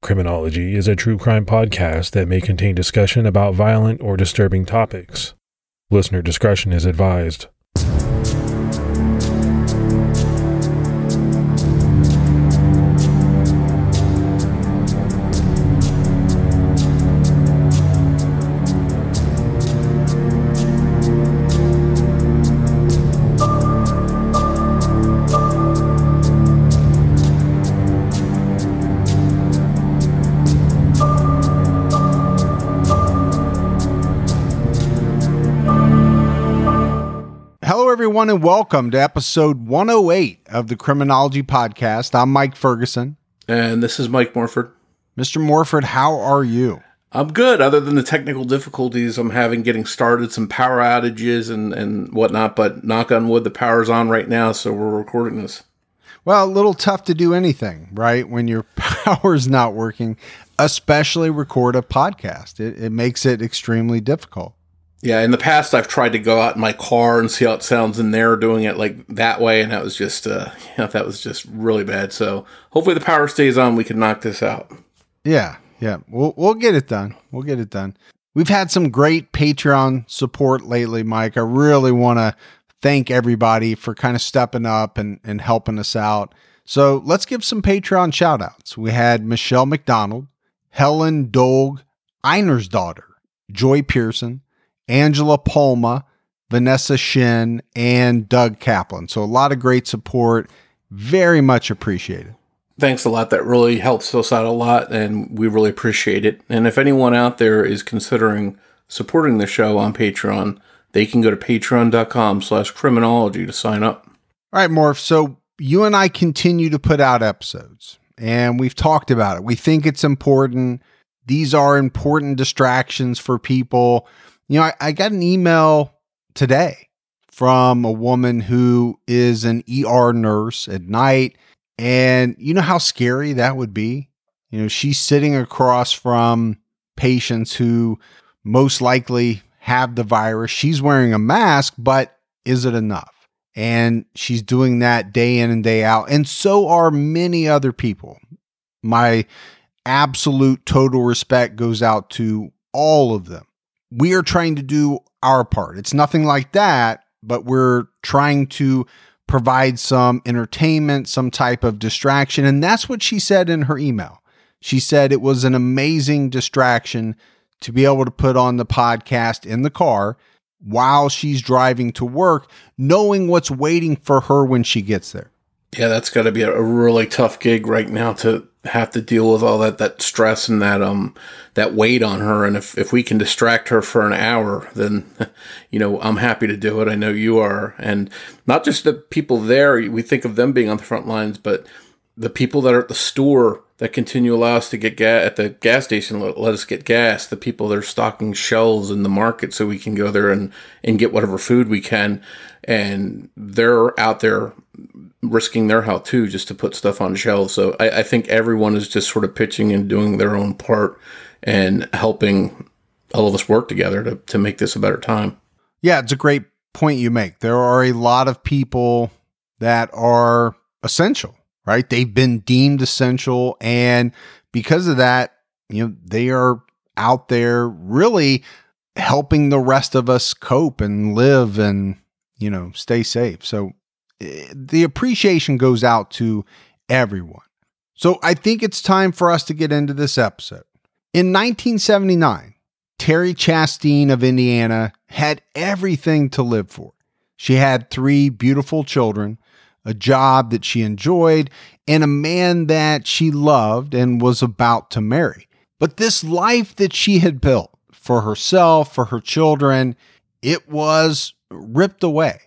Criminology is a true crime podcast that may contain discussion about violent or disturbing topics. Listener discretion is advised. Everyone, and welcome to episode 108 of the Criminology Podcast. I'm Mike Ferguson. And this is Mike Morford. Mr. Morford, how are you? I'm good, other than the technical difficulties I'm having getting started, some power outages and whatnot, but knock on wood, the power's on right now, so we're recording this. Well, a little tough to do anything, right, when your power's not working, especially record a podcast. It makes it extremely difficult. Yeah, in the past, I've tried to go out in my car and see how it sounds in there, doing it like that way, and that was just, that was just really bad. So hopefully the power stays on. We can knock this out. Yeah, we'll get it done. We'll get it done. We've had some great Patreon support lately, Mike. I really want to thank everybody for kind of stepping up and helping us out. So let's give some Patreon shout outs. We had Michelle McDonald, Helen Dolg, Einer's daughter, Joy Pearson, Angela Palma, Vanessa Shin, and Doug Kaplan. So a lot of great support. Very much appreciated. Thanks a lot. That really helps us out a lot, and we really appreciate it. And if anyone out there is considering supporting the show on Patreon, they can go to patreon.com/criminology to sign up. All right, Morph. So you and I continue to put out episodes, and we've talked about it. We think it's important. These are important distractions for people. You know, I got an email today from a woman who is an ER nurse at night, and you know how scary that would be? You know, she's sitting across from patients who most likely have the virus. She's wearing a mask, but is it enough? And she's doing that day in and day out, and so are many other people. My absolute total respect goes out to all of them. We are trying to do our part. It's nothing like that, but we're trying to provide some entertainment, some type of distraction. And that's what she said in her email. She said it was an amazing distraction to be able to put on the podcast in the car while she's driving to work, knowing what's waiting for her when she gets there. Yeah, that's got to be a really tough gig right now to have to deal with all that stress and that weight on her. And if we can distract her for an hour, then, you know, I'm happy to do it. I know you are. And not just the people there, we think of them being on the front lines, but the people that are at the store that continue to allow us to get gas at the gas station, let us get gas, the people that are stocking shelves in the market so we can go there and get whatever food we can. And they're out there risking their health too, just to put stuff on shelves. So I think everyone is just sort of pitching and doing their own part and helping all of us work together to make this a better time. Yeah, it's a great point you make. There are a lot of people that are essential, right? They've been deemed essential. And because of that, you know, they are out there really helping the rest of us cope and live and, you know, stay safe. So the appreciation goes out to everyone. So I think it's time for us to get into this episode. In 1979, Terry Chastain of Indiana had everything to live for. She had 3 beautiful children, a job that she enjoyed, and a man that she loved and was about to marry. But this life that she had built for herself, for her children, it was ripped away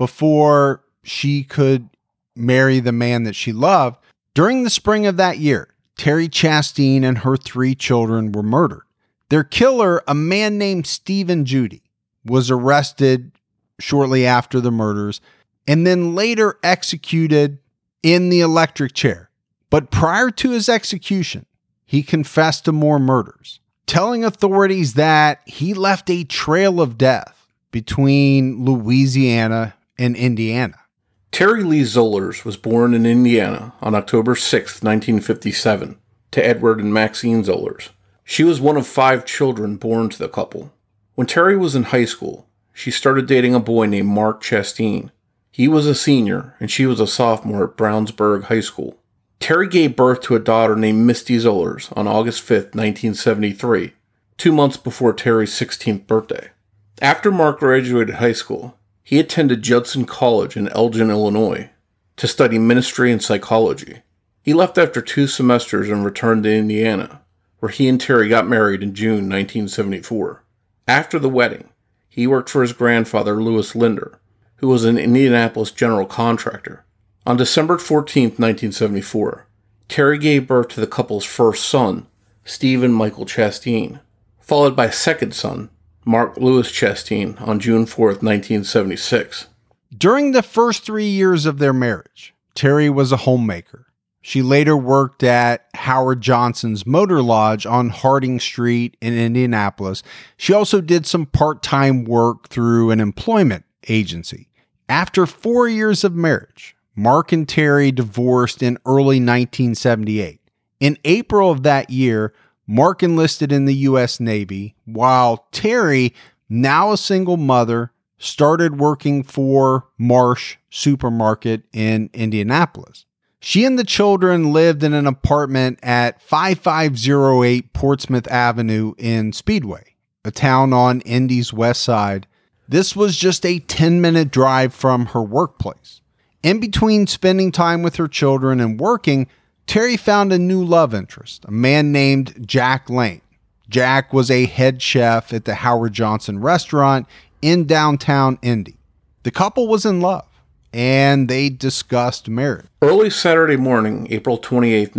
before she could marry the man that she loved. During the spring of that year, Terry Chastain and her 3 children were murdered. Their killer, a man named Stephen Judy, was arrested shortly after the murders and then later executed in the electric chair. But prior to his execution, he confessed to more murders, telling authorities that he left a trail of death between Louisiana and Indiana. Terry Lee Zollers was born in Indiana on October 6, 1957. to Edward and Maxine Zollers. She was one of 5 children born to the couple. When Terry was in high school, she started dating a boy named Mark Chasteen. He was a senior, and she was a sophomore at Brownsburg High School. Terry gave birth to a daughter named Misty Zollers on August 5, 1973, 2 months before Terry's 16th birthday. After Mark graduated high school, he attended Judson College in Elgin, Illinois, to study ministry and psychology. He left after 2 semesters and returned to Indiana, where he and Terry got married in June 1974. After the wedding, he worked for his grandfather, Louis Linder, who was an Indianapolis general contractor. On December 14, 1974, Terry gave birth to the couple's first son, Stephen Michael Chasteen, followed by a second son, Mark Louis Chasteen, on June 4, 1976. During the first 3 years of their marriage, Terry was a homemaker. She later worked at Howard Johnson's Motor Lodge on Harding Street in Indianapolis. She also did some part-time work through an employment agency. After 4 years of marriage, Mark and Terry divorced in early 1978. In April of that year, Mark enlisted in the U.S. Navy, while Terry, now a single mother, started working for Marsh Supermarket in Indianapolis. She and the children lived in an apartment at 5508 Portsmouth Avenue in Speedway, a town on Indy's west side. This was just a 10-minute drive from her workplace. In between spending time with her children and working, Terry found a new love interest, a man named Jack Lane. Jack was a head chef at the Howard Johnson restaurant in downtown Indy. The couple was in love, and they discussed marriage. Early Saturday morning, April 28,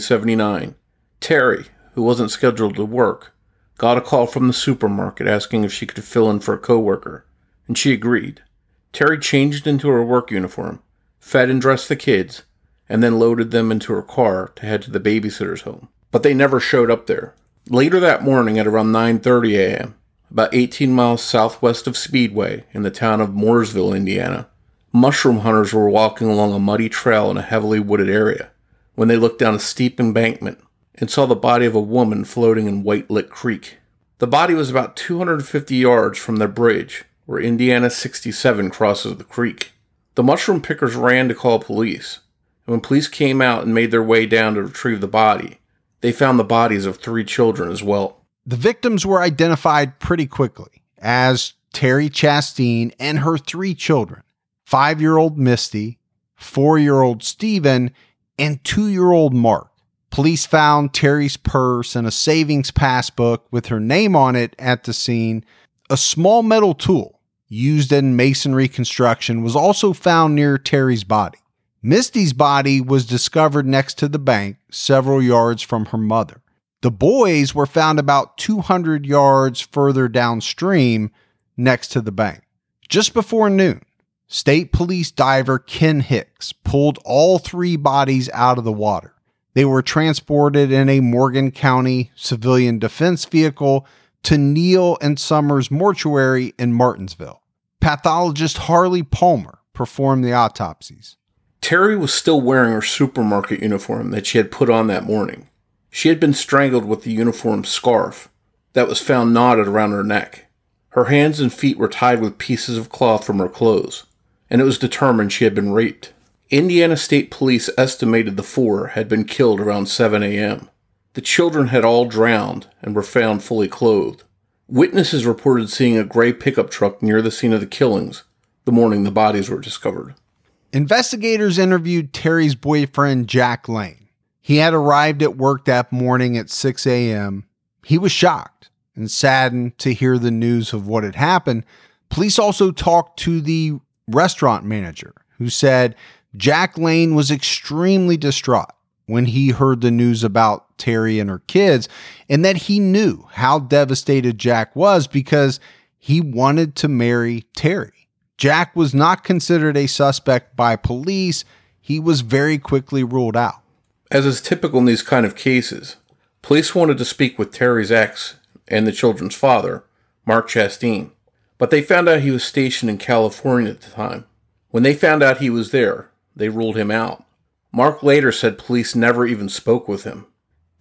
1979, Terry, who wasn't scheduled to work, got a call from the supermarket asking if she could fill in for a coworker, and she agreed. Terry changed into her work uniform, fed and dressed the kids, and then loaded them into her car to head to the babysitter's home. But they never showed up there. Later that morning at around 9:30 a.m., about 18 miles southwest of Speedway in the town of Mooresville, Indiana, mushroom hunters were walking along a muddy trail in a heavily wooded area when they looked down a steep embankment and saw the body of a woman floating in White Lick Creek. The body was about 250 yards from the bridge where Indiana 67 crosses the creek. The mushroom pickers ran to call police, and when police came out and made their way down to retrieve the body, they found the bodies of 3 children as well. The victims were identified pretty quickly as Terry Chasteen and her 3 children, 5-year-old Misty, 4-year-old Stephen, and 2-year-old Mark. Police found Terry's purse and a savings passbook with her name on it at the scene. A small metal tool used in masonry construction was also found near Terry's body. Misty's body was discovered next to the bank, several yards from her mother. The boys were found about 200 yards further downstream next to the bank. Just before noon, State Police diver Ken Hicks pulled all 3 bodies out of the water. They were transported in a Morgan County civilian defense vehicle to Neal and Summers Mortuary in Martinsville. Pathologist Harley Palmer performed the autopsies. Terry was still wearing her supermarket uniform that she had put on that morning. She had been strangled with the uniform scarf that was found knotted around her neck. Her hands and feet were tied with pieces of cloth from her clothes, and it was determined she had been raped. Indiana State Police estimated the 4 had been killed around 7 a.m. The children had all drowned and were found fully clothed. Witnesses reported seeing a gray pickup truck near the scene of the killings the morning the bodies were discovered. Investigators interviewed Terry's boyfriend, Jack Lane. He had arrived at work that morning at 6 a.m. He was shocked and saddened to hear the news of what had happened. Police also talked to the restaurant manager, who said Jack Lane was extremely distraught when he heard the news about Terry and her kids, and that he knew how devastated Jack was because he wanted to marry Terry. Jack was not considered a suspect by police. He was very quickly ruled out. As is typical in these kind of cases, police wanted to speak with Terry's ex and the children's father, Mark Chasteen, but they found out he was stationed in California at the time. When they found out he was there, they ruled him out. Mark later said police never even spoke with him.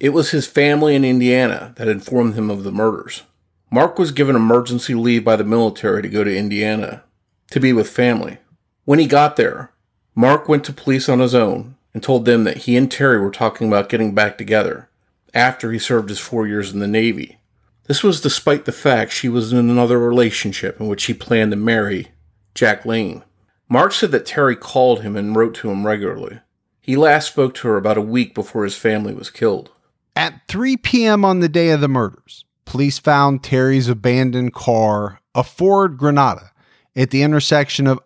It was his family in Indiana that informed him of the murders. Mark was given emergency leave by the military to go to Indiana to be with family. When he got there, Mark went to police on his own and told them that he and Terry were talking about getting back together after he served his 4 years in the Navy. This was despite the fact she was in another relationship in which he planned to marry Jack Lane. Mark said that Terry called him and wrote to him regularly. He last spoke to her about a week before his family was killed. At 3 p.m. on the day of the murders, police found Terry's abandoned car, a Ford Granada, at the intersection of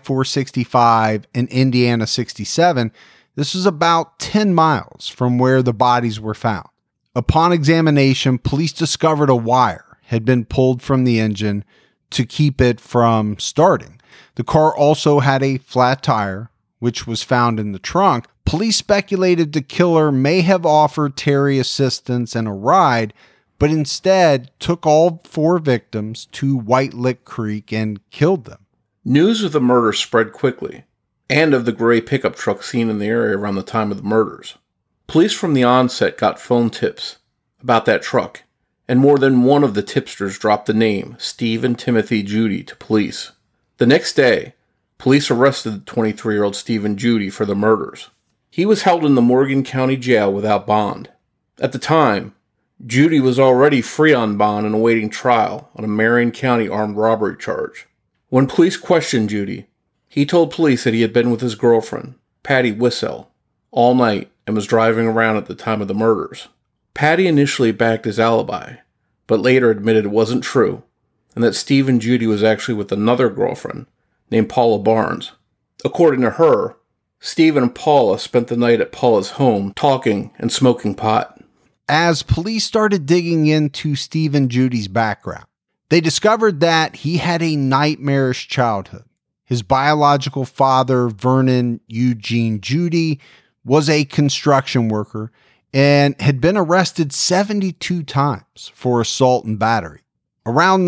I-465 and Indiana 67. This was about 10 miles from where the bodies were found. Upon examination, police discovered a wire had been pulled from the engine to keep it from starting. The car also had a flat tire, which was found in the trunk. Police speculated the killer may have offered Terry assistance and a ride, but instead took all 4 victims to White Lick Creek and killed them. News of the murder spread quickly, and of the gray pickup truck seen in the area around the time of the murders. Police from the onset got phone tips about that truck, and more than one of the tipsters dropped the name Stephen Timothy Judy to police. The next day, police arrested 23-year-old Stephen Judy for the murders. He was held in the Morgan County Jail without bond. At the time, Judy was already free on bond and awaiting trial on a Marion County armed robbery charge. When police questioned Judy, he told police that he had been with his girlfriend, Patty Wissell, all night and was driving around at the time of the murders. Patty initially backed his alibi, but later admitted it wasn't true, and that Stephen Judy was actually with another girlfriend named Paula Barnes. According to her, Stephen and Paula spent the night at Paula's home talking and smoking pot. As police started digging into Stephen Judy's background, they discovered that he had a nightmarish childhood. His biological father, Vernon Eugene Judy, was a construction worker and had been arrested 72 times for assault and battery. Around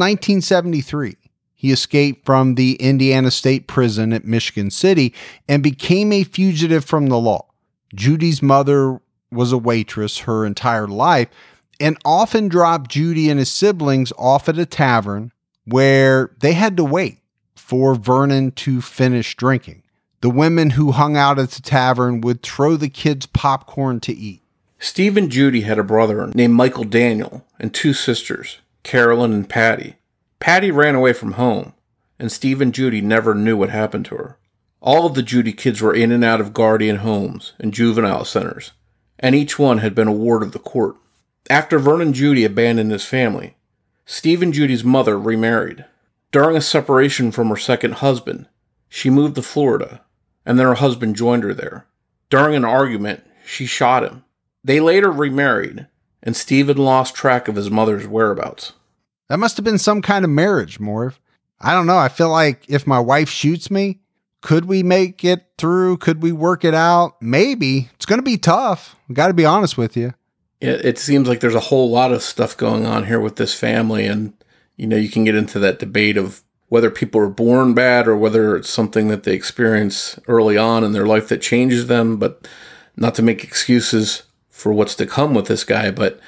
1973, he escaped from the Indiana State Prison at Michigan City and became a fugitive from the law. Judy's mother was a waitress her entire life and often dropped Judy and his siblings off at a tavern where they had to wait for Vernon to finish drinking. The women who hung out at the tavern would throw the kids popcorn to eat. Stephen Judy had a brother named Michael Daniel and 2 sisters, Carolyn and Patty. Patty ran away from home, and Stephen Judy never knew what happened to her. All of the Judy kids were in and out of guardian homes and juvenile centers, and each one had been a ward of the court. After Vernon Judy abandoned his family, Stephen Judy's mother remarried. During a separation from her second husband, she moved to Florida, and then her husband joined her there. During an argument, she shot him. They later remarried, and Stephen lost track of his mother's whereabouts. That must have been some kind of marriage, Morv. I don't know. I feel like if my wife shoots me, could we make it through? Could we work it out? Maybe. It's going to be tough. I got to be honest with you. It seems like there's a whole lot of stuff going on here with this family, and you can get into that debate of whether people are born bad or whether it's something that they experience early on in their life that changes them. But not to make excuses for what's to come with this guy, but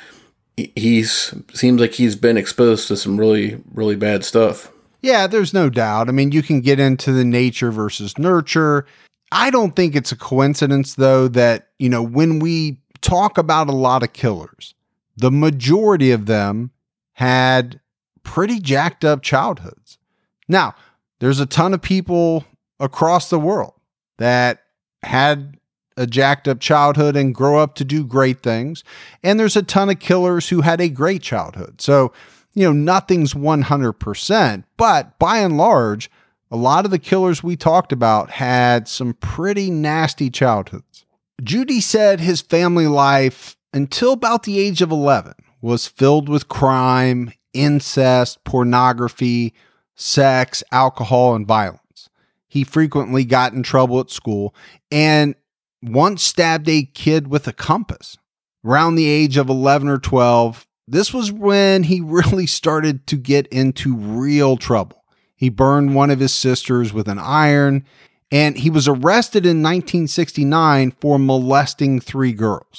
seems like he's been exposed to some really, really bad stuff. Yeah, there's no doubt. I mean, you can get into the nature versus nurture. I don't think it's a coincidence, though, that, when we talk about a lot of killers, the majority of them had pretty jacked up childhoods. Now, there's a ton of people across the world that had a jacked up childhood and grow up to do great things. And there's a ton of killers who had a great childhood. So, nothing's 100%, but by and large, a lot of the killers we talked about had some pretty nasty childhoods. Judy said his family life until about the age of 11 was filled with crime, incest, pornography, sex, alcohol, and violence. He frequently got in trouble at school and once stabbed a kid with a compass. Around the age of 11 or 12, this was when he really started to get into real trouble. He burned one of his sisters with an iron, and he was arrested in 1969 for molesting 3 girls.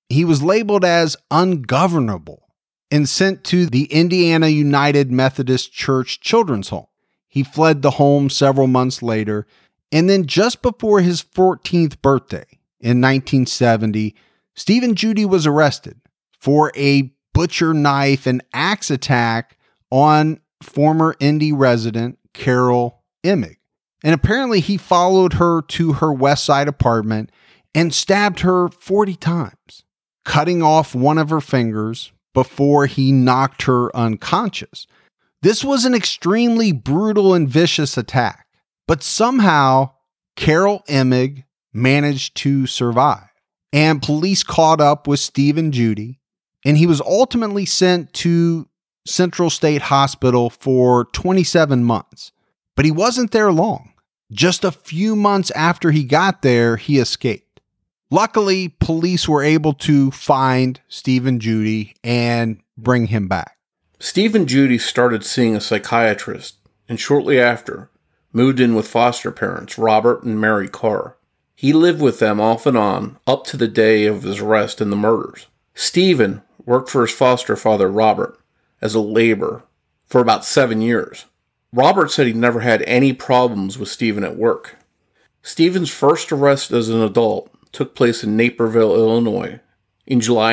he was labeled as ungovernable and sent to the Indiana United Methodist Church Children's Home. He fled the home several months later, and then just before his 14th birthday in 1970, Stephen Judy was arrested for a butcher knife and axe attack on former Indy resident Carol Emig. And apparently he followed her to her West Side apartment and stabbed her 40 times, cutting off one of her fingers before he knocked her unconscious. This was an extremely brutal and vicious attack, but somehow Carol Emig managed to survive, and police caught up with Stephen Judy, and he was ultimately sent to Central State Hospital for 27 months. But he wasn't there long. Just a few months after he got there, he escaped. Luckily, police were able to find Stephen Judy and bring him back. Stephen Judy started seeing a psychiatrist, and shortly after, moved in with foster parents Robert and Mary Carr. He lived with them off and on up to the day of his arrest and the murders. Stephen worked for his foster father Robert as a laborer for about 7 years. Robert said he never had any problems with Stephen at work. Stephen's first arrest as an adult took place in Naperville, Illinois, in July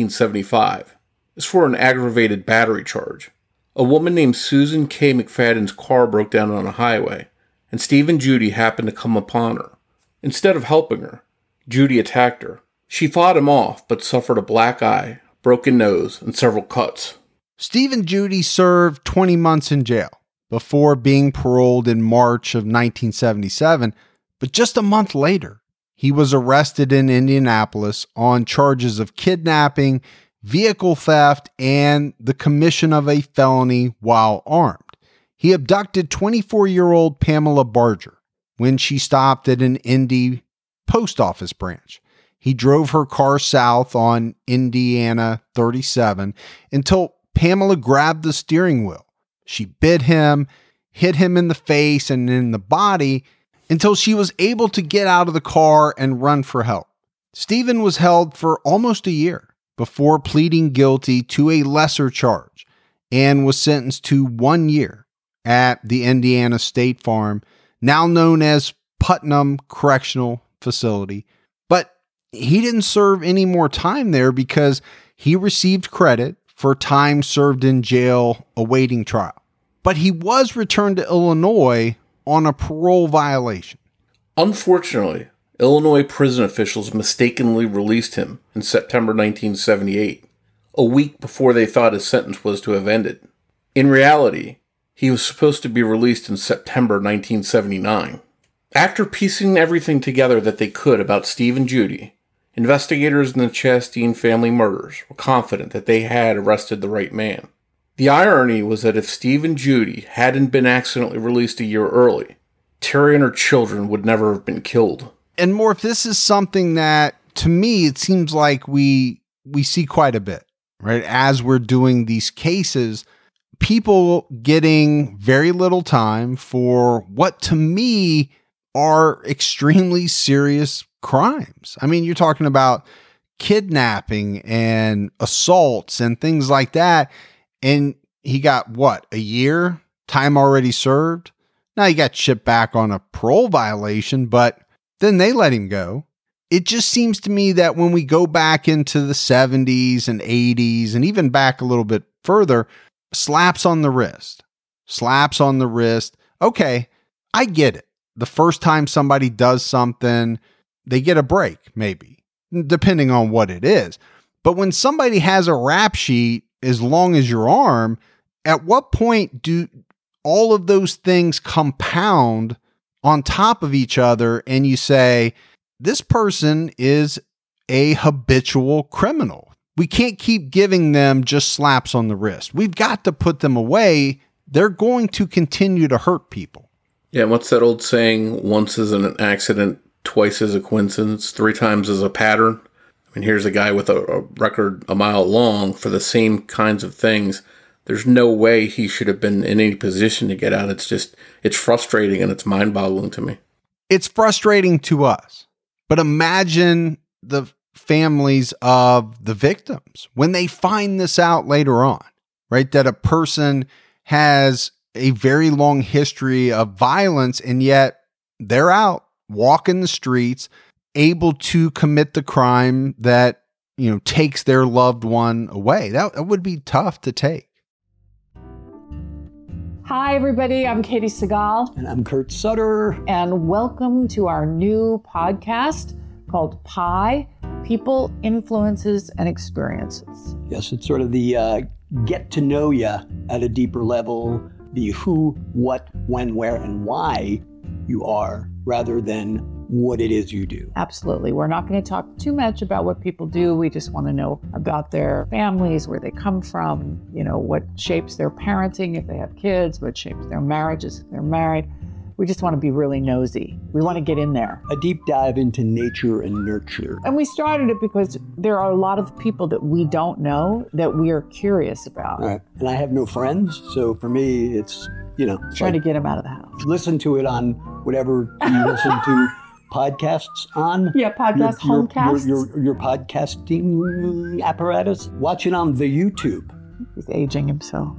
1975. It's for an aggravated battery charge. A woman named Susan K. McFadden's car broke down on a highway, and Stephen Judy happened to come upon her. Instead of helping her, Judy attacked her. She fought him off, but suffered a black eye, broken nose, and several cuts. Stephen Judy served 20 months in jail before being paroled in March of 1977, but just a month later, he was arrested in Indianapolis on charges of kidnapping, vehicle theft, and the commission of a felony while armed. He abducted 24-year-old Pamela Barger when she stopped at an Indy post office branch. He drove her car south on Indiana 37 until Pamela grabbed the steering wheel. She bit him, hit him in the face and in the body until she was able to get out of the car and run for help. Stephen was held for almost a year before pleading guilty to a lesser charge and was sentenced to 1 year at the Indiana State Farm, now known as Putnam Correctional Facility. But he didn't serve any more time there because he received credit for time served in jail awaiting trial. But he was returned to Illinois on a parole violation. Unfortunately, Illinois prison officials mistakenly released him in September 1978, a week before they thought his sentence was to have ended. In reality, he was supposed to be released in September 1979. After piecing everything together that they could about Stephen Judy, investigators in the Chastain family murders were confident that they had arrested the right man. The irony was that if Stephen Judy hadn't been accidentally released a year early, Terry and her children would never have been killed. And Morph, this is something that, to me, it seems like we see quite a bit, right? As we're doing these cases, people getting very little time for what, to me, are extremely serious crimes. I mean, you're talking about kidnapping and assaults and things like that. And he got, what, a year? Time already served? Now he got shipped back on a parole violation, but then they let him go. It just seems to me that when we go back into the 70s and 80s and even back a little bit further, slaps on the wrist. Okay, I get it. The first time somebody does something, they get a break, maybe, depending on what it is. But when somebody has a rap sheet as long as your arm, at what point do all of those things compound on top of each other and you say, this person is a habitual criminal? We can't keep giving them just slaps on the wrist. We've got to put them away. They're going to continue to hurt people. Yeah, what's that old saying? Once is an accident, twice is a coincidence, 3 times is a pattern. I mean, here's a guy with a record a mile long for the same kinds of things. There's no way he should have been in any position to get out. It's frustrating and it's mind-boggling to me. It's frustrating to us. But imagine the families of the victims when they find this out later on, right? That a person has a very long history of violence, and yet they're out walking the streets, able to commit the crime that, takes their loved one away. That would be tough to take. Hi, everybody. I'm Katie Segal. And I'm Kurt Sutter. And welcome to our new podcast called PIE, People, Influences, and Experiences. Yes, it's sort of the get to know you at a deeper level, the who, what, when, where, and why you are, rather than what it is you do. Absolutely. We're not going to talk too much about what people do. We just want to know about their families, where they come from, what shapes their parenting if they have kids, what shapes their marriages if they're married. We just want to be really nosy. We want to get in there. A deep dive into nature and nurture. And we started it because there are a lot of people that we don't know that we are curious about. All right. And I have no friends, so for me, it's, trying to get them out of the house. Listen to it on whatever you listen to podcasts on. Yeah, homecasts. Your podcasting apparatus. Watch it on the YouTube. He's aging himself.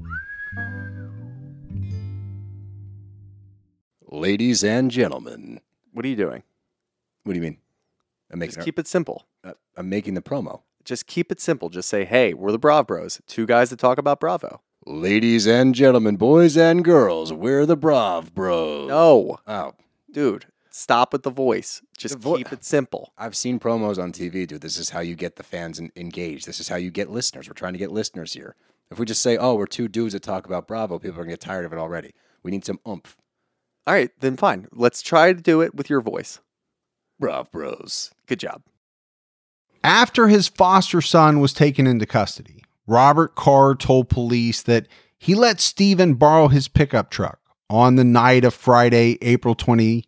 Ladies and gentlemen. What are you doing? What do you mean? Just keep it simple. I'm making the promo. Just keep it simple. Just say, hey, we're the Brav Bros. Two guys that talk about Bravo. Ladies and gentlemen, boys and girls, we're the Brav Bros. No. Oh. Dude, stop with the voice. Just keep it simple. I've seen promos on TV, dude. This is how you get the fans engaged. This is how you get listeners. We're trying to get listeners here. If we just say, oh, we're two dudes that talk about Bravo, people are going to get tired of it already. We need some oomph. All right, then fine. Let's try to do it with your voice. Brav Bros. Good job. After his foster son was taken into custody, Robert Carr told police that he let Stephen borrow his pickup truck on the night of Friday, April 27th,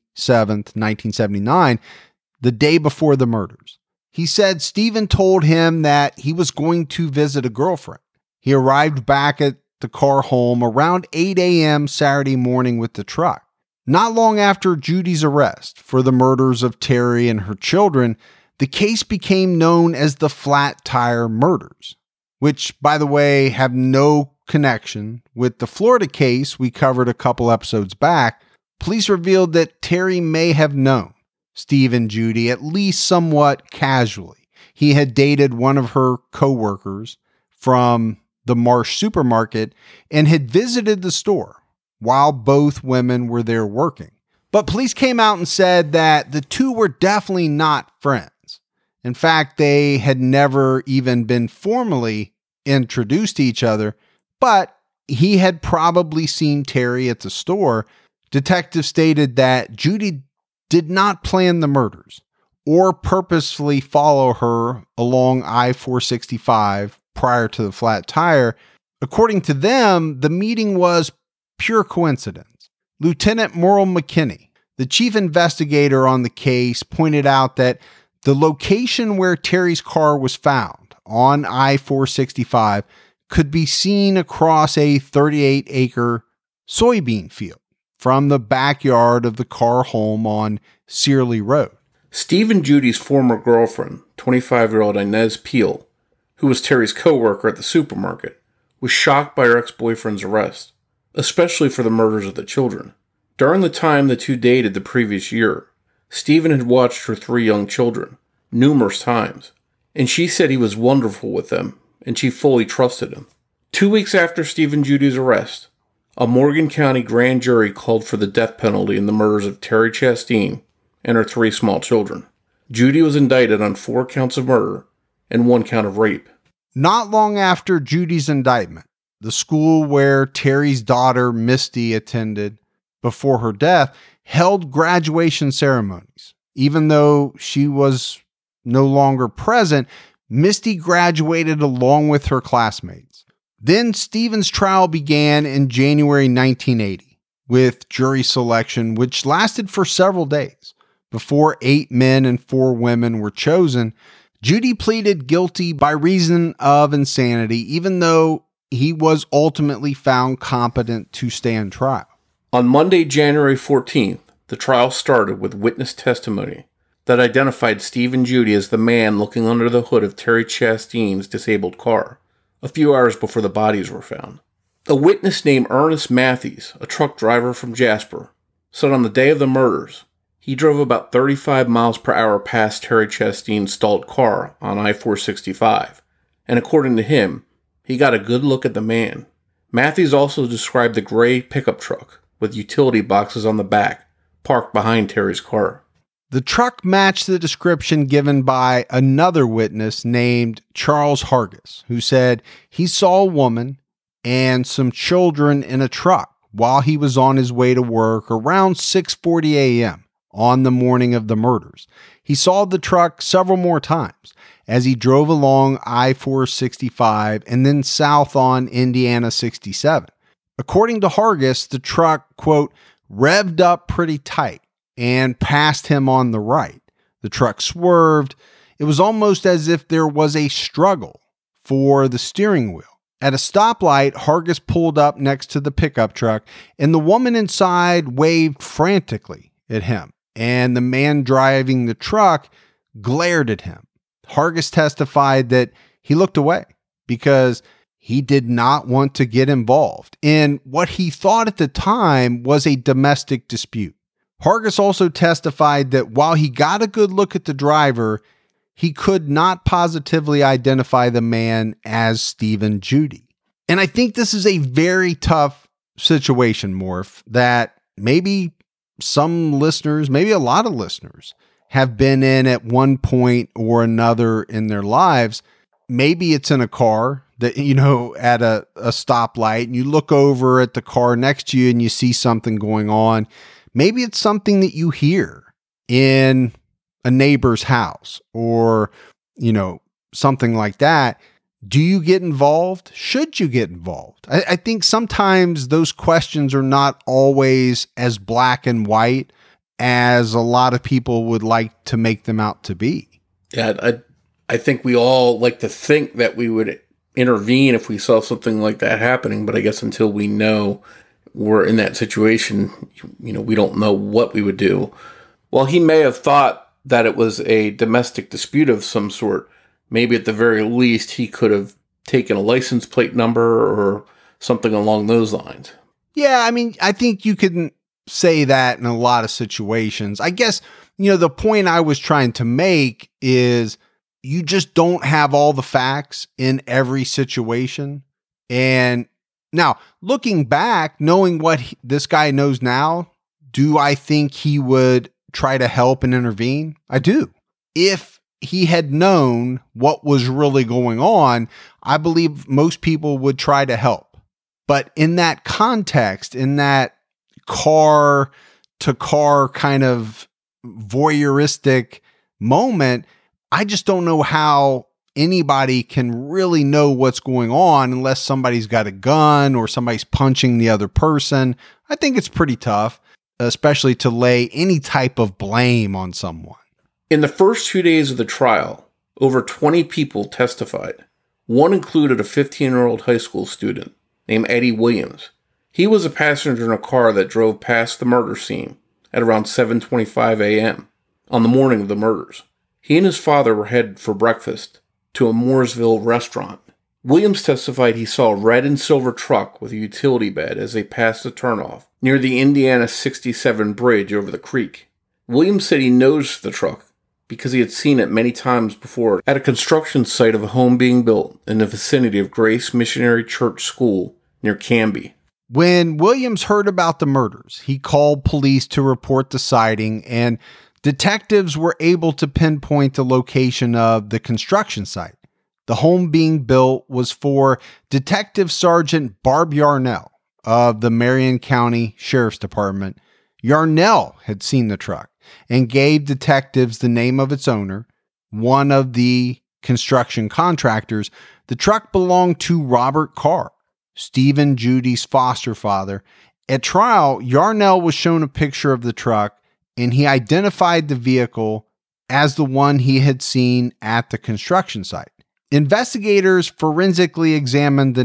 1979, the day before the murders. He said Stephen told him that he was going to visit a girlfriend. He arrived back at the Carr home around 8 a.m. Saturday morning with the truck. Not long after Judy's arrest for the murders of Terry and her children, the case became known as the Flat Tire Murders, which, by the way, have no connection with the Florida case we covered a couple episodes back. Police revealed that Terry may have known Steve and Judy at least somewhat casually. He had dated one of her co-workers from the Marsh supermarket and had visited the store while both women were there working. But police came out and said that the two were definitely not friends. In fact, they had never even been formally introduced to each other, but he had probably seen Terry at the store. Detectives stated that Judy did not plan the murders or purposefully follow her along I-465 prior to the flat tire. According to them, the meeting was pure coincidence. Lieutenant Merle McKinney, the chief investigator on the case, pointed out that the location where Terry's car was found on I-465 could be seen across a 38-acre soybean field from the backyard of the Carr home on Searley Road. Steve and Judy's former girlfriend, 25-year-old Inez Peel, who was Terry's co-worker at the supermarket, was shocked by her ex-boyfriend's arrest, especially for the murders of the children. During the time the two dated the previous year, Stephen had watched her 3 young children numerous times, and she said he was wonderful with them, and she fully trusted him. 2 weeks after Steve and Judy's arrest, a Morgan County grand jury called for the death penalty in the murders of Terry Chasteen and her 3 small children. Judy was indicted on 4 counts of murder and 1 count of rape. Not long after Judy's indictment, the school where Terry's daughter Misty attended before her death held graduation ceremonies. Even though she was no longer present, Misty graduated along with her classmates. Then Stephen's trial began in January 1980 with jury selection, which lasted for several days. Before 8 men and 4 women were chosen, Judy pleaded guilty by reason of insanity, even though he was ultimately found competent to stand trial. On Monday, January 14th, the trial started with witness testimony that identified Steve and Judy as the man looking under the hood of Terry Chastain's disabled car, a few hours before the bodies were found. A witness named Ernest Matthews, a truck driver from Jasper, said on the day of the murders, he drove about 35 miles per hour past Terry Chastain's stalled car on I-465, and according to him, he got a good look at the man. Matthews also described the gray pickup truck with utility boxes on the back, parked behind Terry's car. The truck matched the description given by another witness named Charles Hargis, who said he saw a woman and some children in a truck while he was on his way to work around 6:40 a.m. on the morning of the murders. He saw the truck several more times as he drove along I-465 and then south on Indiana 67. According to Hargis, the truck, quote, revved up pretty tight and passed him on the right. The truck swerved. It was almost as if there was a struggle for the steering wheel. At a stoplight, Hargis pulled up next to the pickup truck, and the woman inside waved frantically at him, and the man driving the truck glared at him. Hargis testified that he looked away because he did not want to get involved in what he thought at the time was a domestic dispute. Hargis also testified that while he got a good look at the driver, he could not positively identify the man as Stephen Judy. And I think this is a very tough situation, Morph, that maybe some listeners, maybe a lot of listeners, have been in at one point or another in their lives. Maybe it's in a car that, at a stoplight, and you look over at the car next to you and you see something going on. Maybe it's something that you hear in a neighbor's house or, something like that. Do you get involved? Should you get involved? I think sometimes those questions are not always as black and white as a lot of people would like to make them out to be. Yeah, I think we all like to think that we would intervene if we saw something like that happening, but I guess until we know we're in that situation, we don't know what we would do. While he may have thought that it was a domestic dispute of some sort, maybe at the very least he could have taken a license plate number or something along those lines. Yeah, I think you can say that in a lot of situations. I guess, the point I was trying to make is you just don't have all the facts in every situation. And now, looking back, knowing what this guy knows now, do I think he would try to help and intervene? I do. If he had known what was really going on, I believe most people would try to help. But in that context, in that car to car kind of voyeuristic moment, I just don't know how anybody can really know what's going on unless somebody's got a gun or somebody's punching the other person. I think it's pretty tough, especially to lay any type of blame on someone. In the first 2 days of the trial, over 20 people testified. One included a 15-year-old high school student named Eddie Williams. He was a passenger in a car that drove past the murder scene at around 7:25 a.m. on the morning of the murders. He and his father were headed for breakfast to a Mooresville restaurant. Williams testified he saw a red and silver truck with a utility bed as they passed the turnoff near the Indiana 67 bridge over the creek. Williams said he noticed the truck because he had seen it many times before at a construction site of a home being built in the vicinity of Grace Missionary Church School near Canby. When Williams heard about the murders, he called police to report the sighting, and detectives were able to pinpoint the location of the construction site. The home being built was for Detective Sergeant Barb Yarnell of the Marion County Sheriff's Department. Yarnell had seen the truck and gave detectives the name of its owner, one of the construction contractors. The truck belonged to Robert Carr, Stephen Judy's foster father. At trial, Yarnell was shown a picture of the truck, and he identified the vehicle as the one he had seen at the construction site. Investigators forensically examined the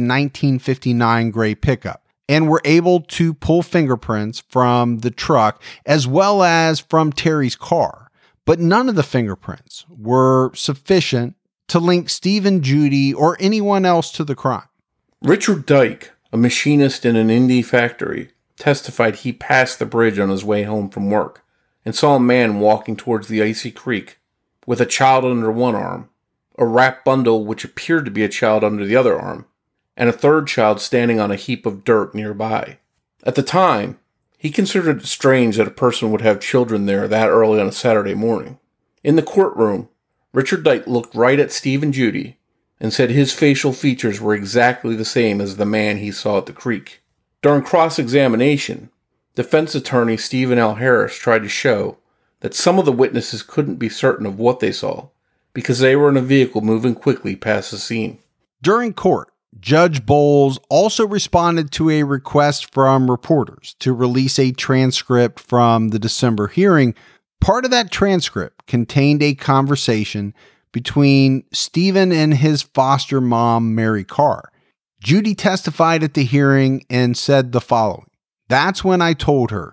1959 gray pickup and were able to pull fingerprints from the truck as well as from Terry's car. but none of the fingerprints were sufficient to link Steve and Judy or anyone else to the crime. Richard Dyke, a machinist in an Indy factory, testified he passed the bridge on his way home from work and saw a man walking towards the icy creek with a child under one arm, a wrapped bundle which appeared to be a child under the other arm, and a third child standing on a heap of dirt nearby. At the time, he considered it strange that a person would have children there that early on a Saturday morning. In the courtroom, Richard Dyke looked right at Steve and Judy and said his facial features were exactly the same as the man he saw at the creek. During cross-examination, defense attorney Stephen L. Harris tried to show that some of the witnesses couldn't be certain of what they saw because they were in a vehicle moving quickly past the scene. During court, Judge Bowles also responded to a request from reporters to release a transcript from the December hearing. Part of that transcript contained a conversation between Stephen and his foster mom, Mary Carr. Judy testified at the hearing and said the following: "That's when I told her,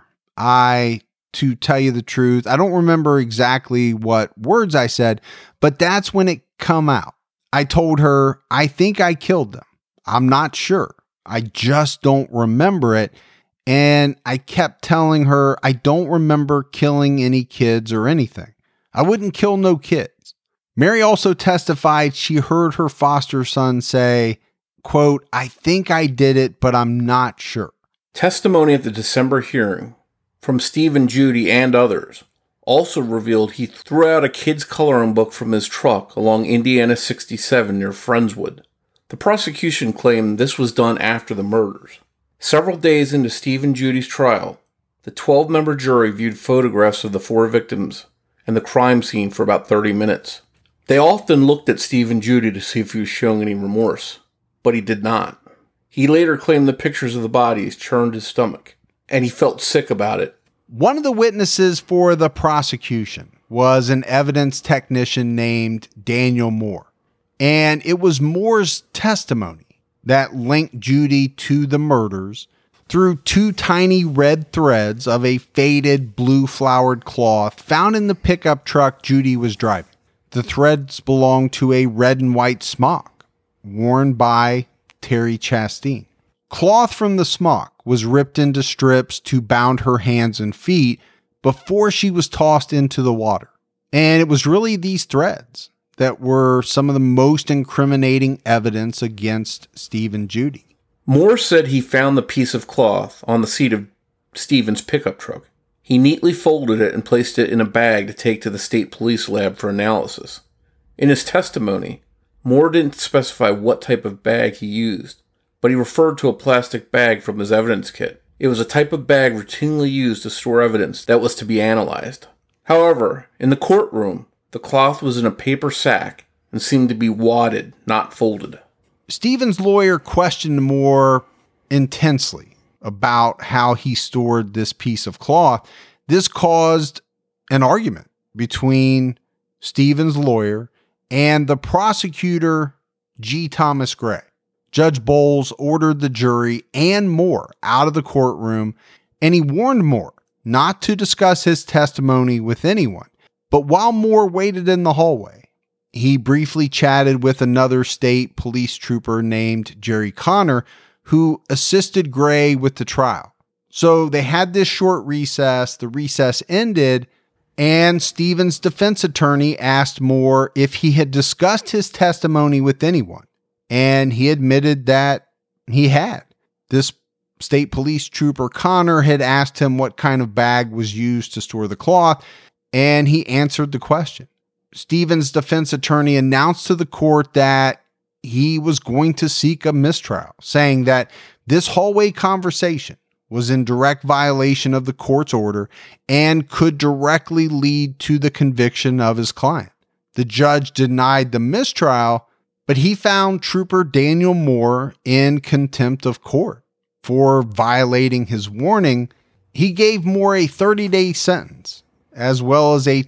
to tell you the truth, I don't remember exactly what words I said, but that's when it come out. I told her, I think I killed them. I'm not sure. I just don't remember it. And I kept telling her I don't remember killing any kids or anything. I wouldn't kill no kids." Mary also testified she heard her foster son say, quote, "I think I did it, but I'm not sure." Testimony at the December hearing from Steve and Judy and others also revealed he threw out a kid's coloring book from his truck along Indiana 67 near Friendswood. The prosecution claimed this was done after the murders. Several days into Steve and Judy's trial, the 12-member jury viewed photographs of the 4 victims and the crime scene for about 30 minutes. They often looked at Steve and Judy to see if he was showing any remorse, but he did not. He later claimed the pictures of the bodies churned his stomach, and he felt sick about it. One of the witnesses for the prosecution was an evidence technician named Daniel Moore, and it was Moore's testimony that linked Judy to the murders through 2 tiny red threads of a faded blue flowered cloth found in the pickup truck Judy was driving. The threads belonged to a red and white smock worn by Terry Chastain. Cloth from the smock was ripped into strips to bound her hands and feet before she was tossed into the water. And it was really these threads that were some of the most incriminating evidence against Steve and Judy. Moore said he found the piece of cloth on the seat of Stephen's pickup truck. He neatly folded it and placed it in a bag to take to the state police lab for analysis. In his testimony, Moore didn't specify what type of bag he used, but he referred to a plastic bag from his evidence kit. It was a type of bag routinely used to store evidence that was to be analyzed. However, in the courtroom, the cloth was in a paper sack and seemed to be wadded, not folded. Stephen's lawyer questioned Moore intensely about how he stored this piece of cloth. This caused an argument between Stephen's lawyer and the prosecutor, G. Thomas Gray. Judge Bowles ordered the jury and Moore out of the courtroom, and he warned Moore not to discuss his testimony with anyone. But while Moore waited in the hallway, he briefly chatted with another state police trooper named Jerry Connor, who assisted Gray with the trial. So they had this short recess. The recess ended, and Stephen's defense attorney asked Moore if he had discussed his testimony with anyone, and he admitted that he had. This state police trooper Connor had asked him what kind of bag was used to store the cloth, and he answered the question. Stephen's defense attorney announced to the court that he was going to seek a mistrial, saying that this hallway conversation was in direct violation of the court's order and could directly lead to the conviction of his client. The judge denied the mistrial, but he found Trooper Daniel Moore in contempt of court for violating his warning. He gave Moore a 30-day sentence, as well as a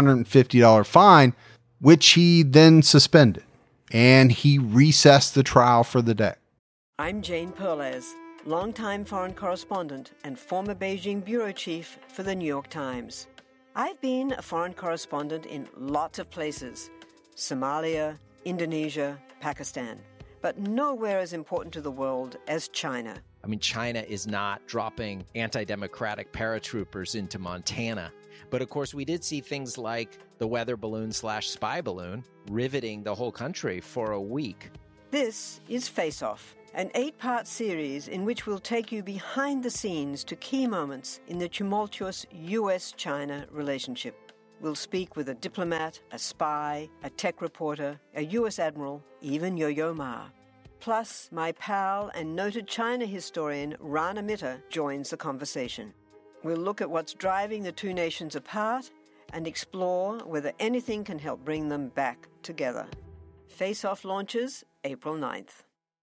$250 fine, which he then suspended, and he recessed the trial for the day. I'm Jane Perlez, longtime foreign correspondent and former Beijing bureau chief for the New York Times. I've been a foreign correspondent in lots of places: Somalia, Indonesia, Pakistan, but nowhere as important to the world as China. I mean, China is not dropping anti-democratic paratroopers into Montana. But of course, we did see things like the weather balloon/spy balloon riveting the whole country for a week. This is Face Off, an 8-part series in which we'll take you behind the scenes to key moments in the tumultuous US-China relationship. We'll speak with a diplomat, a spy, a tech reporter, a US admiral, even Yo-Yo Ma. Plus, my pal and noted China historian Rana Mitter joins the conversation. We'll look at what's driving the two nations apart and explore whether anything can help bring them back together. Face Off launches April 9th.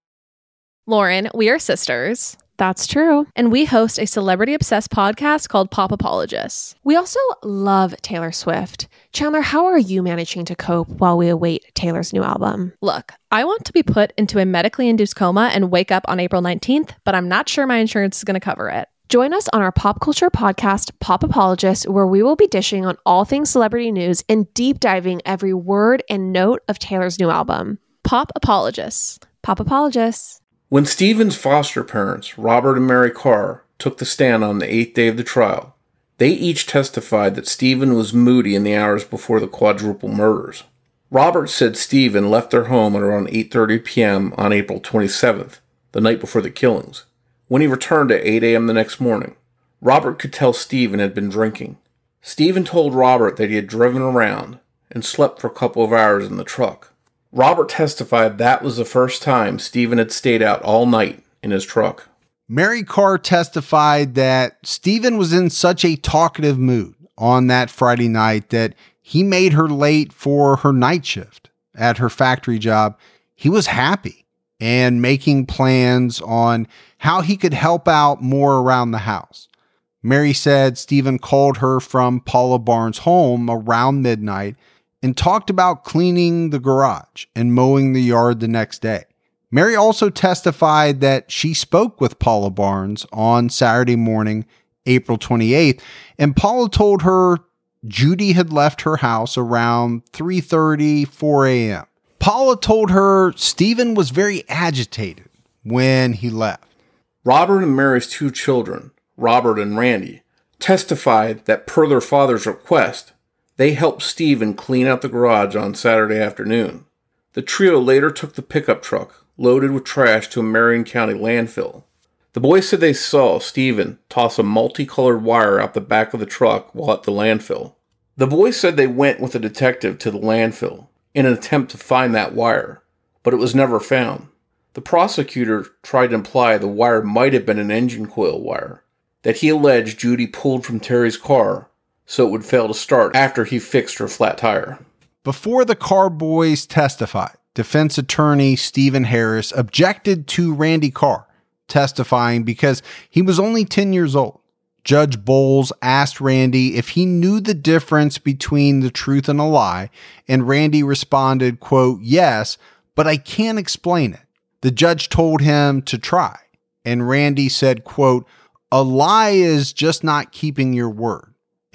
Lauren, we are sisters. That's true. And we host a celebrity-obsessed podcast called Pop Apologists. We also love Taylor Swift. Chandler, how are you managing to cope while we await Taylor's new album? Look, I want to be put into a medically induced coma and wake up on April 19th, but I'm not sure my insurance is going to cover it. Join us on our pop culture podcast, Pop Apologists, where we will be dishing on all things celebrity news and deep diving every word and note of Taylor's new album. Pop Apologists. Pop Apologists. When Stephen's foster parents, Robert and Mary Carr, took the stand on the 8th day of the trial, they each testified that Stephen was moody in the hours before the quadruple murders. Robert said Stephen left their home at around 8:30 p.m. on April 27th, the night before the killings. When he returned at 8 a.m. the next morning, Robert could tell Stephen had been drinking. Stephen told Robert that he had driven around and slept for a couple of hours in the truck. Robert testified that was the first time Stephen had stayed out all night in his truck. Mary Carr testified that Stephen was in such a talkative mood on that Friday night that he made her late for her night shift at her factory job. He was happy and making plans on how he could help out more around the house. Mary said Stephen called her from Paula Barnes' home around midnight and talked about cleaning the garage and mowing the yard the next day. Mary also testified that she spoke with Paula Barnes on Saturday morning, April 28th, and Paula told her Judy had left her house around 3:30, 4 a.m. Paula told her Stephen was very agitated when he left. Robert and Mary's two children, Robert and Randy, testified that per their father's request, they helped Stephen clean out the garage on Saturday afternoon. The trio later took the pickup truck, loaded with trash, to a Marion County landfill. The boys said they saw Stephen toss a multicolored wire out the back of the truck while at the landfill. The boys said they went with a detective to the landfill in an attempt to find that wire, but it was never found. The prosecutor tried to imply the wire might have been an engine coil wire that he alleged Judy pulled from Terry's car so it would fail to start after he fixed her flat tire. Before the Carr boys testified, defense attorney Stephen Harris objected to Randy Carr testifying because he was only 10 years old. Judge Bowles asked Randy if he knew the difference between the truth and a lie, and Randy responded, quote, "Yes, but I can't explain it." The judge told him to try, and Randy said, quote, "A lie is just not keeping your word."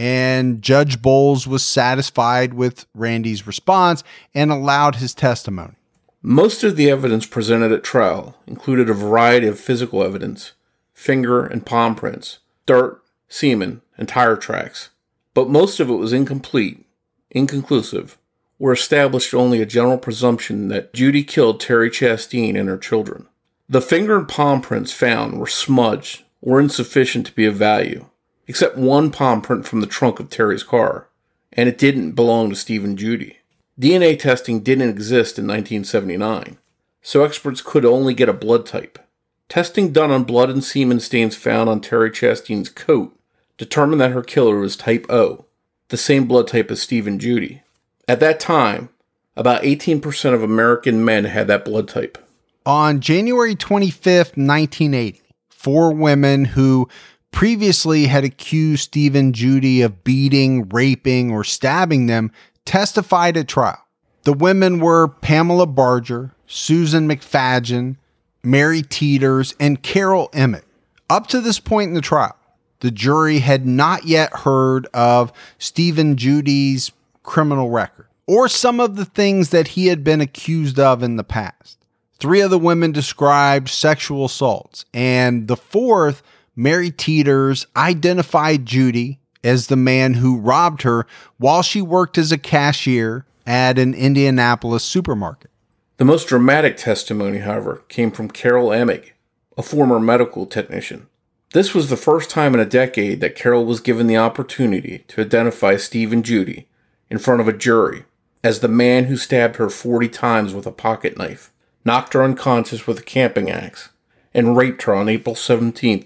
And Judge Bowles was satisfied with Randy's response and allowed his testimony. Most of the evidence presented at trial included a variety of physical evidence, finger and palm prints, dirt, semen, and tire tracks. But most of it was incomplete, inconclusive, or established only a general presumption that Judy killed Terry Chastain and her children. The finger and palm prints found were smudged or insufficient to be of value, except one palm print from the trunk of Terry's car, and it didn't belong to Stephen Judy. DNA testing didn't exist in 1979, so experts could only get a blood type. Testing done on blood and semen stains found on Terry Chastain's coat determined that her killer was type O, the same blood type as Stephen Judy. At that time, about 18% of American men had that blood type. On January 25th, 1980, 4 women who previously had accused Stephen Judy of beating, raping, or stabbing them testified at trial. The women were Pamela Barger, Susan McFadgen, Mary Teeters, and Carol Emmett. Up to this point in the trial, the jury had not yet heard of Stephen Judy's criminal record or some of the things that he had been accused of in the past. 3 of the women described sexual assaults, and the 4th, Mary Teeters, identified Judy as the man who robbed her while she worked as a cashier at an Indianapolis supermarket. The most dramatic testimony, however, came from Carol Emig, a former medical technician. This was the first time in a decade that Carol was given the opportunity to identify Stephen Judy in front of a jury as the man who stabbed her 40 times with a pocket knife, knocked her unconscious with a camping axe, and raped her on April 17,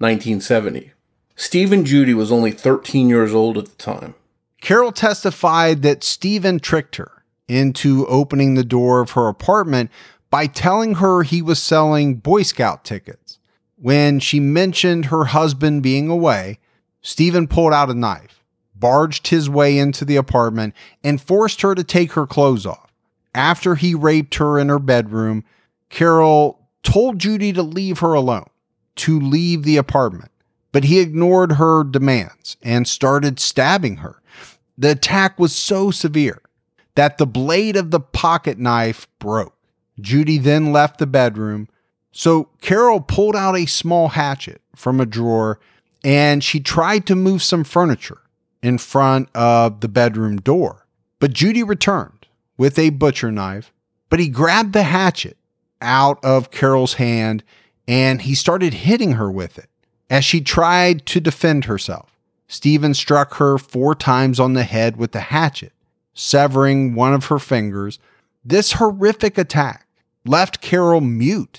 1970. Stephen Judy was only 13 years old at the time. Carol testified that Stephen tricked her into opening the door of her apartment by telling her he was selling Boy Scout tickets. When she mentioned her husband being away, Stephen pulled out a knife, barged his way into the apartment, and forced her to take her clothes off. After he raped her in her bedroom, Carol told Judy to leave her alone, to leave the apartment, but he ignored her demands and started stabbing her. The attack was so severe that the blade of the pocket knife broke. Judy then left the bedroom, so Carol pulled out a small hatchet from a drawer and she tried to move some furniture in front of the bedroom door. But Judy returned with a butcher knife, but he grabbed the hatchet out of Carol's hand and he started hitting her with it as she tried to defend herself. Stephen struck her 4 times on the head with the hatchet, severing one of her fingers. This horrific attack left Carol mute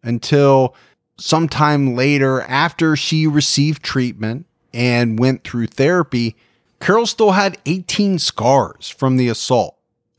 until sometime later, after she received treatment and went through therapy. Carol still had 18 scars from the assault,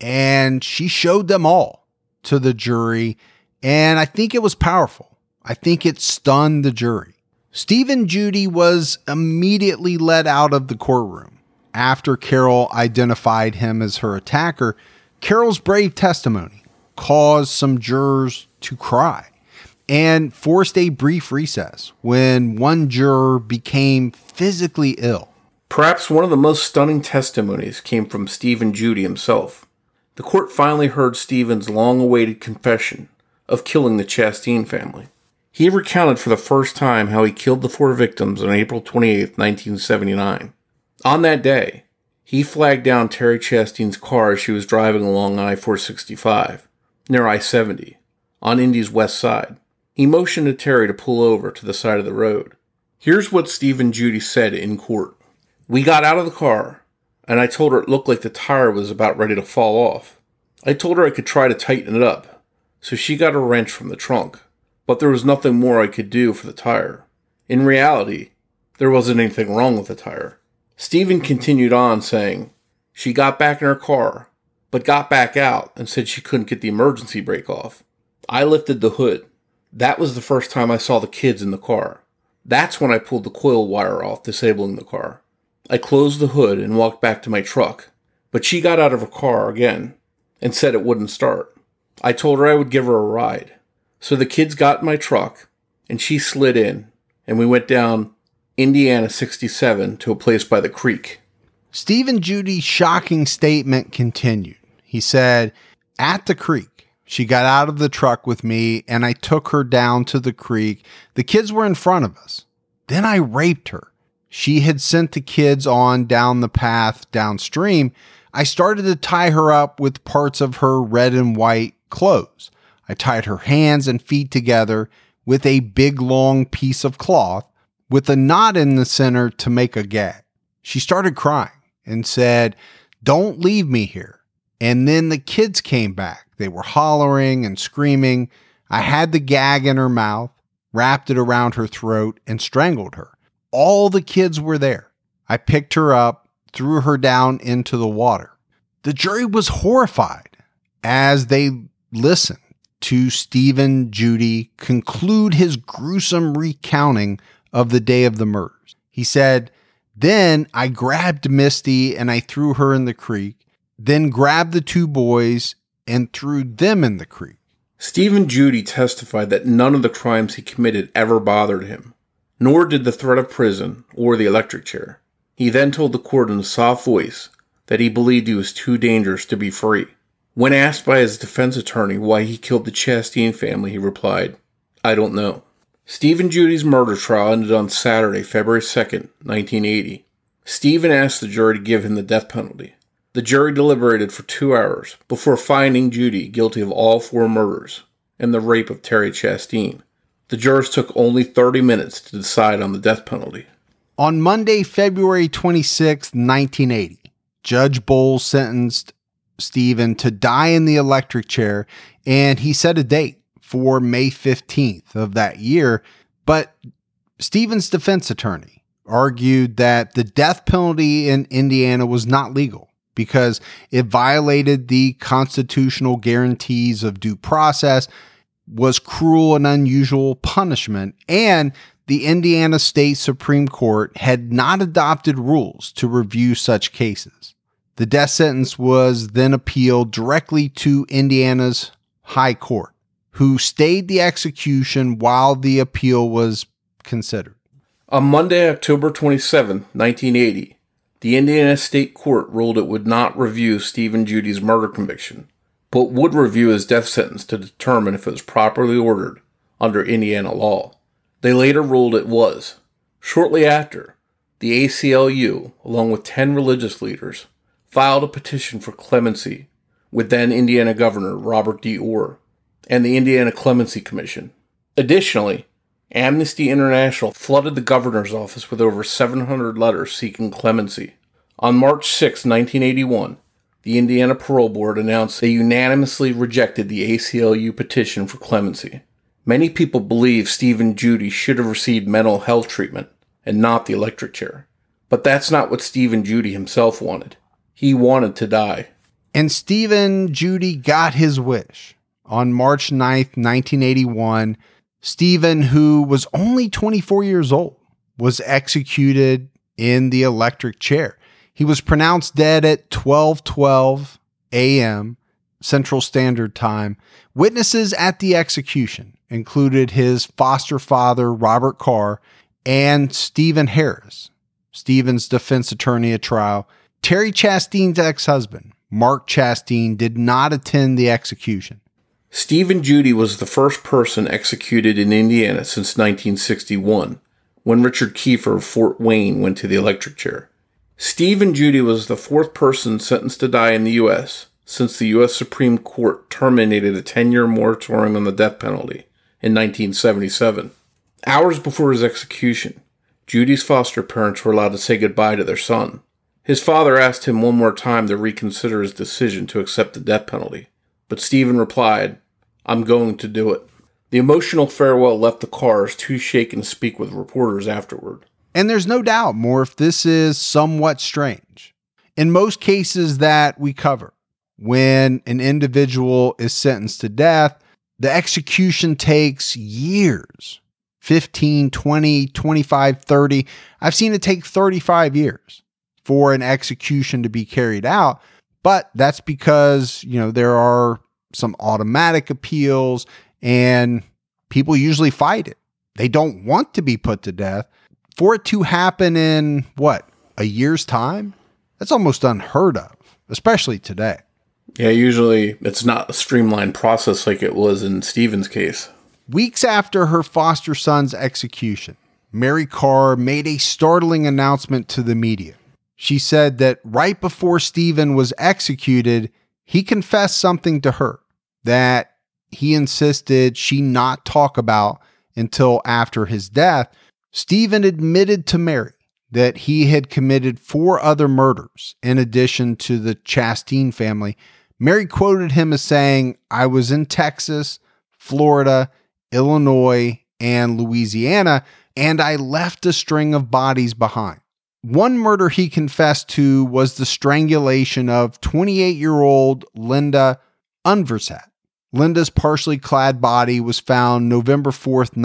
and she showed them all to the jury, and I think it was powerful. I think it stunned the jury. Stephen Judy was immediately led out of the courtroom after Carol identified him as her attacker. Carol's brave testimony caused some jurors to cry and forced a brief recess when one juror became physically ill. Perhaps one of the most stunning testimonies came from Stephen Judy himself. The court finally heard Stephen's long-awaited confession of killing the Chastain family. He recounted for the first time how he killed the 4 victims on April 28, 1979. On that day, he flagged down Terry Chastain's car as she was driving along I-465, near I-70, on Indy's west side. He motioned to Terry to pull over to the side of the road. Here's what Stephen Judy said in court. "We got out of the car, and I told her it looked like the tire was about ready to fall off. I told her I could try to tighten it up, so she got a wrench from the trunk, but there was nothing more I could do for the tire. In reality, there wasn't anything wrong with the tire." Stephen continued on saying, "She got back in her car, but got back out and said she couldn't get the emergency brake off. I lifted the hood. That was the first time I saw the kids in the car. That's when I pulled the coil wire off, disabling the car. I closed the hood and walked back to my truck, but she got out of her car again and said it wouldn't start. I told her I would give her a ride. So the kids got in my truck and she slid in and we went down Indiana 67 to a place by the creek." Stephen Judy's shocking statement continued. He said, "At the creek, she got out of the truck with me and I took her down to the creek. The kids were in front of us. Then I raped her. She had sent the kids on down the path downstream. I started to tie her up with parts of her red and white clothes. I tied her hands and feet together with a big long piece of cloth with a knot in the center to make a gag. She started crying and said, 'Don't leave me here.' And then the kids came back. They were hollering and screaming. I had the gag in her mouth, wrapped it around her throat, and strangled her. All the kids were there. I picked her up, threw her down into the water." The jury was horrified as they listened to Stephen Judy conclude his gruesome recounting of the day of the murders. He said, "Then I grabbed Misty and I threw her in the creek, then grabbed the 2 boys and threw them in the creek." Stephen Judy testified that none of the crimes he committed ever bothered him. nor did the threat of prison or the electric chair. He then told the court in a soft voice that he believed he was too dangerous to be free. When asked by his defense attorney why he killed the Chastain family, he replied, "I don't know." Stephen Judy's murder trial ended on Saturday, February 2nd, 1980. Stephen asked the jury to give him the death penalty. The jury deliberated for 2 hours before finding Judy guilty of all 4 murders and the rape of Terry Chastain. The jurors took only 30 minutes to decide on the death penalty. On Monday, February 26, 1980, Judge Bowles sentenced Stephen to die in the electric chair, and he set a date for May 15th of that year. But Stephen's defense attorney argued that the death penalty in Indiana was not legal because it violated the constitutional guarantees of due process, was cruel and unusual punishment, and the Indiana State Supreme Court had not adopted rules to review such cases. The death sentence was then appealed directly to Indiana's High Court, who stayed the execution while the appeal was considered. On Monday, October 27, 1980, the Indiana State Court ruled it would not review Stephen Judy's murder conviction, but would review his death sentence to determine if it was properly ordered under Indiana law. They later ruled it was. Shortly after, the ACLU, along with 10 religious leaders, filed a petition for clemency with then Indiana Governor Robert D. Orr and the Indiana Clemency Commission. Additionally, Amnesty International flooded the governor's office with over 700 letters seeking clemency. On March 6, 1981, the Indiana Parole Board announced they unanimously rejected the ACLU petition for clemency. Many people believe Stephen Judy should have received mental health treatment and not the electric chair. But that's not what Stephen Judy himself wanted. He wanted to die. And Stephen Judy got his wish. On March 9th, 1981, Stephen, who was only 24 years old, was executed in the electric chair. He was pronounced dead at 12:12 a.m. Central Standard Time. Witnesses at the execution included his foster father, Robert Carr, and Stephen Harris, Stephen's defense attorney at trial. Terry Chastain's ex-husband, Mark Chastain, did not attend the execution. Stephen Judy was the first person executed in Indiana since 1961, when Richard Kiefer of Fort Wayne went to the electric chair. Stephen Judy was the 4th person sentenced to die in the U.S. since the U.S. Supreme Court terminated a 10-year moratorium on the death penalty in 1977. Hours before his execution, Judy's foster parents were allowed to say goodbye to their son. His father asked him one more time to reconsider his decision to accept the death penalty, but Stephen replied, "I'm going to do it." The emotional farewell left the Carrs too shaken to speak with reporters afterward. And there's no doubt, Morph, this is somewhat strange. In most cases that we cover, when an individual is sentenced to death, the execution takes years. 15, 20, 25, 30. I've seen it take 35 years for an execution to be carried out. But that's because, there are some automatic appeals and people usually fight it. They don't want to be put to death. For it to happen in, a year's time? That's almost unheard of, especially today. Yeah, usually it's not a streamlined process like it was in Stephen's case. Weeks after her foster son's execution, Mary Carr made a startling announcement to the media. She said that right before Stephen was executed, he confessed something to her that he insisted she not talk about until after his death. Stephen admitted to Mary that he had committed 4 other murders in addition to the Chastain family. Mary quoted him as saying, "I was in Texas, Florida, Illinois, and Louisiana, and I left a string of bodies behind." One murder he confessed to was the strangulation of 28-year-old Linda Unversat. Linda's partially clad body was found November 4th,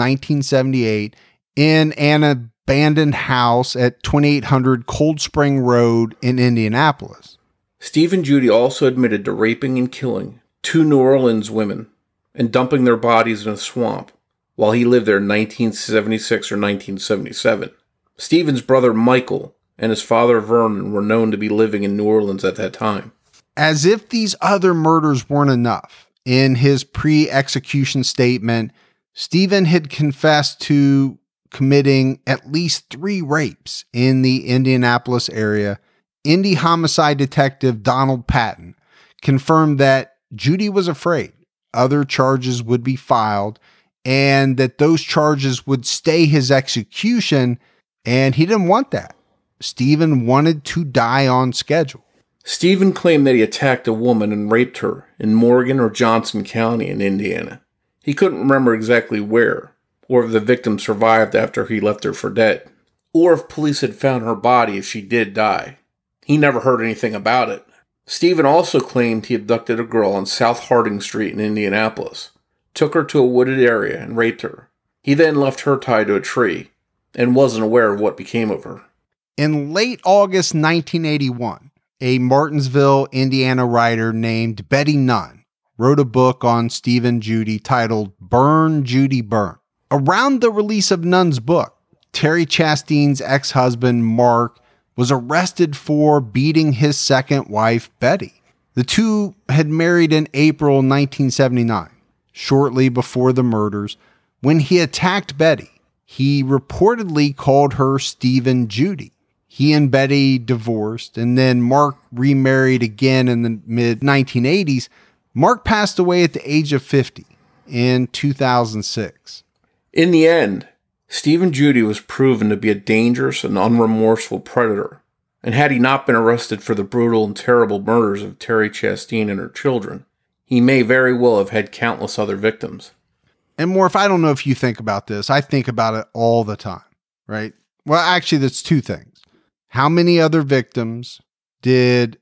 1978, in an abandoned house at 2800 Cold Spring Road in Indianapolis. Stephen Judy also admitted to raping and killing 2 New Orleans women and dumping their bodies in a swamp while he lived there in 1976 or 1977. Stephen's brother Michael and his father Vernon were known to be living in New Orleans at that time. As if these other murders weren't enough, in his pre-execution statement, Stephen had confessed to committing at least 3 rapes in the Indianapolis area. Indy homicide detective Donald Patton confirmed that Judy was afraid other charges would be filed and that those charges would stay his execution, and he didn't want that. Stephen wanted to die on schedule. Stephen claimed that he attacked a woman and raped her in Morgan or Johnson County in Indiana. He couldn't remember exactly where, or if the victim survived after he left her for dead, or if police had found her body if she did die. He never heard anything about it. Stephen also claimed he abducted a girl on South Harding Street in Indianapolis, took her to a wooded area and raped her. He then left her tied to a tree and wasn't aware of what became of her. In late August 1981, a Martinsville, Indiana writer named Betty Nunn wrote a book on Stephen Judy titled Burn, Judy, Burn. Around the release of Nunn's book, Terry Chastain's ex-husband, Mark, was arrested for beating his second wife, Betty. The two had married in April 1979, shortly before the murders. When he attacked Betty, he reportedly called her Stephen Judy. He and Betty divorced, and then Mark remarried again in the mid-1980s. Mark passed away at the age of 50 in 2006. In the end, Stephen Judy was proven to be a dangerous and unremorseful predator, and had he not been arrested for the brutal and terrible murders of Terry Chastain and her children, he may very well have had countless other victims. And Morph, I don't know if you think about this. I think about it all the time, right? Well, actually, that's 2 things. How many other victims did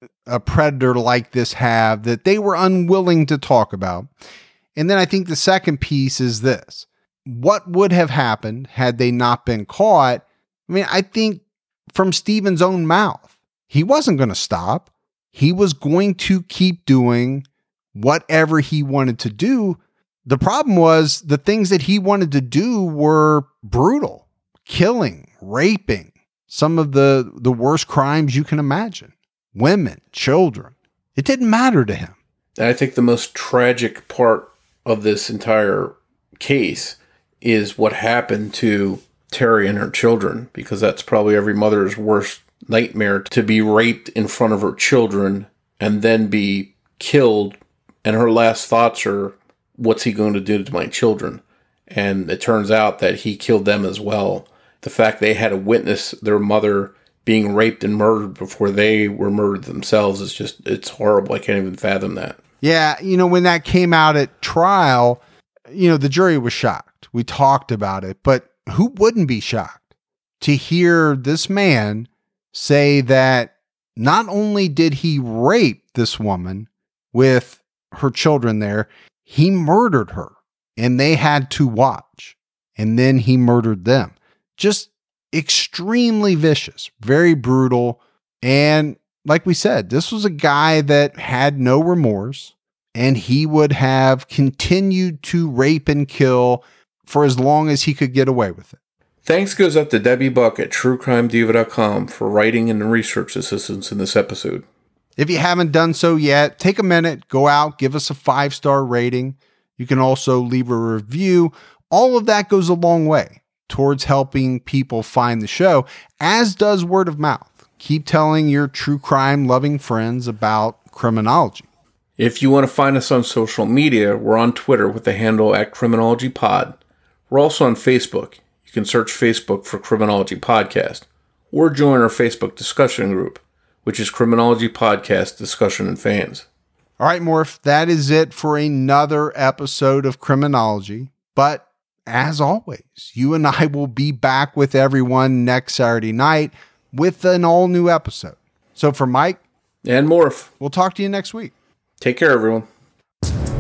a predator like this have that they were unwilling to talk about? And then I think the second piece is this. What would have happened had they not been caught? I mean, I think from Stephen's own mouth, he wasn't going to stop. He was going to keep doing whatever he wanted to do. The problem was the things that he wanted to do were brutal, killing, raping, some of the worst crimes you can imagine. Women, children. It didn't matter to him. I think the most tragic part of this entire case is what happened to Terry and her children, because that's probably every mother's worst nightmare, to be raped in front of her children and then be killed. And her last thoughts are, what's he going to do to my children? And it turns out that he killed them as well. The fact they had to witness their mother being raped and murdered before they were murdered themselves is just, it's horrible. I can't even fathom that. Yeah. When that came out at trial, the jury was shocked. We talked about it, but who wouldn't be shocked to hear this man say that not only did he rape this woman with her children there, he murdered her and they had to watch, and then he murdered them. Just extremely vicious, very brutal. And like we said, this was a guy that had no remorse, and he would have continued to rape and kill for as long as he could get away with it. Thanks goes up to Debbie Buck at TrueCrimeDiva.com for writing and research assistance in this episode. If you haven't done so yet, take a minute, go out, give us a 5-star rating. You can also leave a review. All of that goes a long way towards helping people find the show, as does word of mouth. Keep telling your true crime loving friends about criminology. If you want to find us on social media, we're on Twitter with the handle @CriminologyPod. We're also on Facebook. You can search Facebook for Criminology Podcast, or join our Facebook discussion group, which is Criminology Podcast Discussion and Fans. All right, Morph, that is it for another episode of Criminology. But as always, you and I will be back with everyone next Saturday night with an all-new episode. So for Mike and Morph, we'll talk to you next week. Take care, everyone.